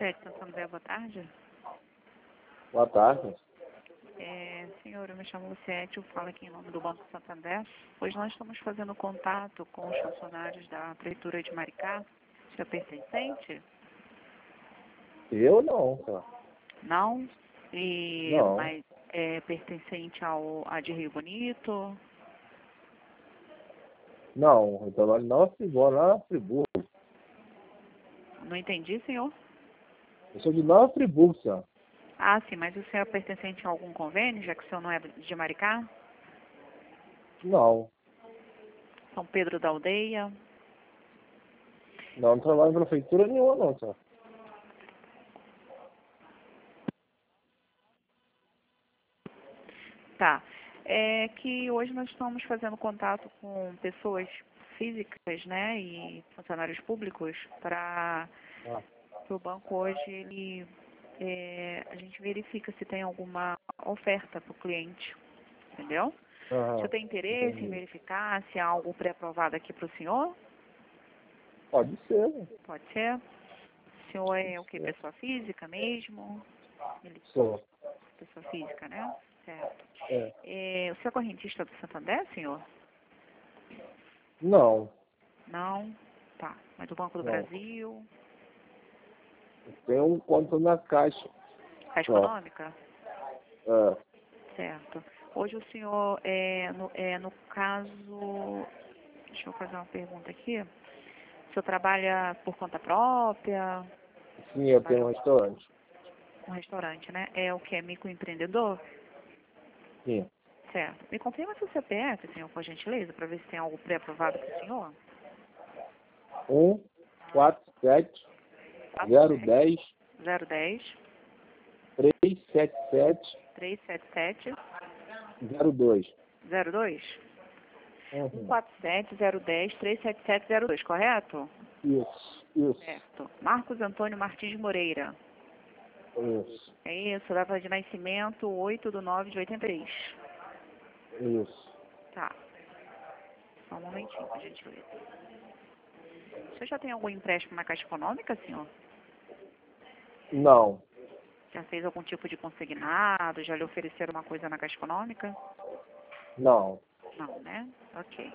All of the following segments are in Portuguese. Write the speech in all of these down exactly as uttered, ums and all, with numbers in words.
Luciete, Santander, boa tarde. Boa tarde. É, senhor, eu me chamo Luciete, eu falo aqui em nome do Banco Santander. Hoje nós estamos fazendo contato com os funcionários da Prefeitura de Maricá. Você é pertencente? Eu não, cara. Não? E, Não. Mas é pertencente ao, a de Rio Bonito? Não, eu trabalho na Friburgo, lá na Friburgo. Não entendi, senhor? Eu sou de Nova Friburgo, senhor. Ah, sim, mas o senhor é pertencente a algum convênio, já que o senhor não é de Maricá? Não. São Pedro da Aldeia? Não, não trabalho em prefeitura nenhuma, não, senhor. Tá. É que hoje nós estamos fazendo contato com pessoas físicas, né, e funcionários públicos para Ah. o banco hoje ele é, a gente verifica se tem alguma oferta para o cliente, entendeu? Aham, O senhor tem interesse em entendi. verificar se há algo pré-aprovado aqui para o senhor? Pode ser, né? Pode ser? O senhor é o que? Pessoa física mesmo? Ele, Sou. pessoa física, né? Certo. É. É, o senhor é correntista do Santander, senhor? Não, Não? Tá. Mas do Banco do não. Brasil? Eu tenho um conto na caixa. Caixa Só. Econômica? É. Certo. Hoje o senhor, é, no, é, no caso... Deixa eu fazer uma pergunta aqui. O senhor trabalha por conta própria? Sim, eu tenho Trabalha um restaurante. com restaurante, né? É o que? É microempreendedor? Sim. Certo. Me confirma seu C P F, senhor, por gentileza, para ver se tem algo pré-aprovado para o senhor. Um, quatro, sete, zero, dez, zero dez, três, sete, sete, trezentos e setenta e sete, zero, dois. zero dois? Uhum. um quatro sete, zero dez, trezentos e setenta e sete, zero dois, correto? Isso, isso, Certo. Marcos Antônio Martins Moreira. isso, É isso, data de nascimento oito de nove de oitenta e três. isso. Tá. Só um momentinho, por gentileza. O senhor já tem algum empréstimo na Caixa Econômica, senhor? Não, Já fez algum tipo de consignado? Já lhe ofereceram uma coisa na Caixa Econômica? não. Não, né? Ok.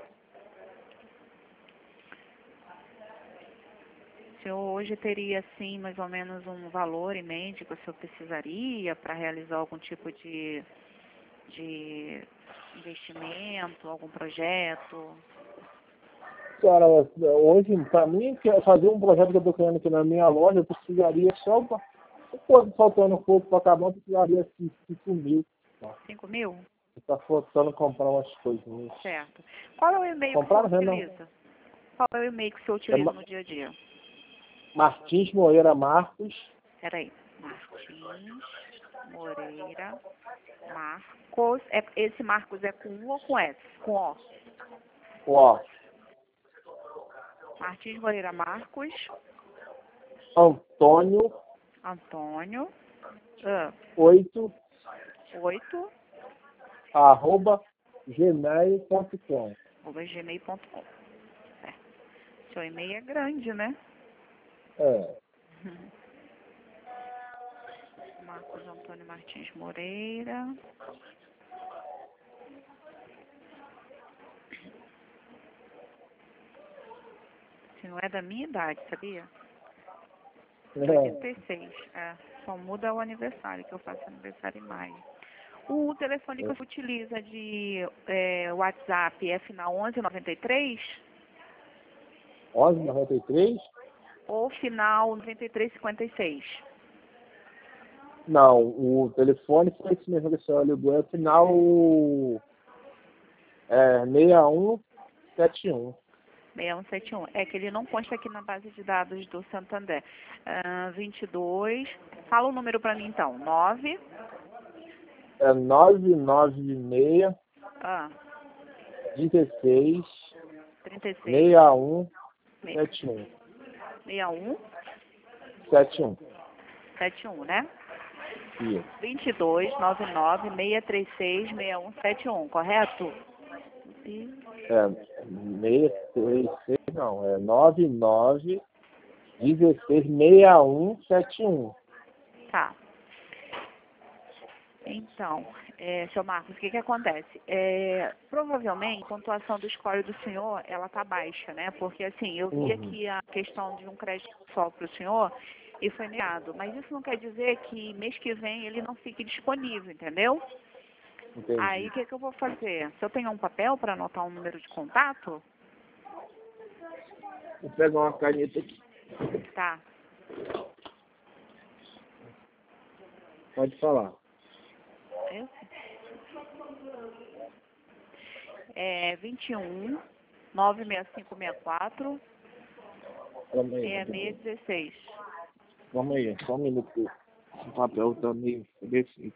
O senhor hoje teria, assim, mais ou menos um valor em mente que o senhor precisaria para realizar algum tipo de, de investimento, algum projeto? Cara, hoje, para mim, que é fazer um projeto que eu estou criando aqui na minha loja, eu precisaria só, pra, se faltando um pouco para acabar, eu precisaria de cinco mil. Tá? cinco mil? Está faltando comprar umas coisinhas. Certo. Qual é o e-mail que o Comprar, senhor não. utiliza? Qual é o e-mail que o senhor É utiliza Ma- no dia a dia? Martins Moreira Marcos. Peraí. Martins Moreira Marcos. É, esse Marcos é com U ou com S? Com O. Ó, Martins Moreira Marcos. Antônio Antônio. Ah, oito oito. arroba gmail ponto com. arroba gmail ponto com. Certo. Seu e-mail é grande, né? É. Uhum. Marcos Antônio Martins Moreira. Se não é da minha idade, sabia? De É. oitenta e seis. É, só muda o aniversário, que eu faço aniversário em maio. O telefone que você utiliza de é, WhatsApp é final onze noventa e três onze noventa e três? ou final noventa e três cinquenta e seis? Não, o telefone foi esse mesmo que a senhora ligou, é o final é, seis um sete um. seis um sete um. É que ele não consta aqui na base de dados do Santander. Ah, vinte e dois. Fala o número para mim então. nove. É nove nove seis, Ah, dezesseis, trinta e seis. seis um, sete um. sessenta e um. sete um. setenta e um, né? Isso. vinte e dois, noventa e nove, seiscentos e trinta e seis, sessenta e um setenta e um, correto? E É seis três seis, não, é nove nove dezesseis, sessenta e um, setenta e um. Tá. Então, é, seu Marcos, o que que acontece? É, provavelmente, a pontuação do score do senhor, ela tá baixa, né? Porque, assim, eu vi Uhum. aqui a questão de um crédito só para o senhor e foi negado. Mas isso não quer dizer que mês que vem ele não fique disponível, entendeu? Entendi. Aí, o que que eu vou fazer? Se eu tenho um papel para anotar um número de contato, Vou pegar uma caneta aqui. tá. Pode falar. Eu- É vinte e um, nove seis cinco seis quatro, Calma aí, seis seis um seis. calma aí, só um minuto. O papel tá meio descido.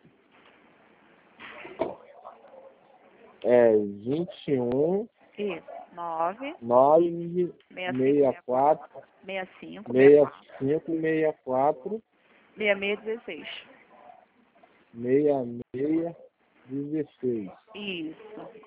É vinte e um, Isso, nove nove, seis sessenta e quatro, cinco, sessenta e cinco, sessenta e quatro, seis seis dezesseis. sessenta e seis, dezesseis. Isso,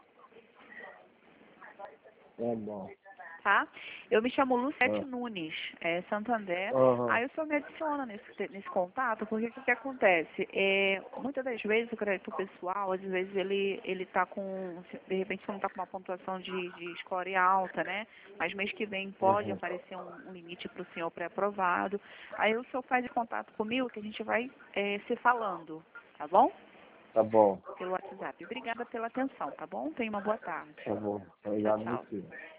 Tá bom. tá? Eu me chamo Lucete Ah. Nunes, é, Santander. Aham. Aí o senhor me adiciona nesse, nesse contato, porque o que, que acontece? É, muitas das vezes o crédito pessoal, às vezes ele ele tá com, de repente você não está com uma pontuação de, de score alta, né? Mas mês que vem pode Uhum. aparecer um, um limite para o senhor pré-aprovado. Aí o senhor faz contato comigo que a gente vai é, se falando, tá bom? Tá bom, Pelo WhatsApp. Obrigada pela atenção, tá bom? Tenha uma boa tarde. tá bom. Tchau, Obrigado tchau. você.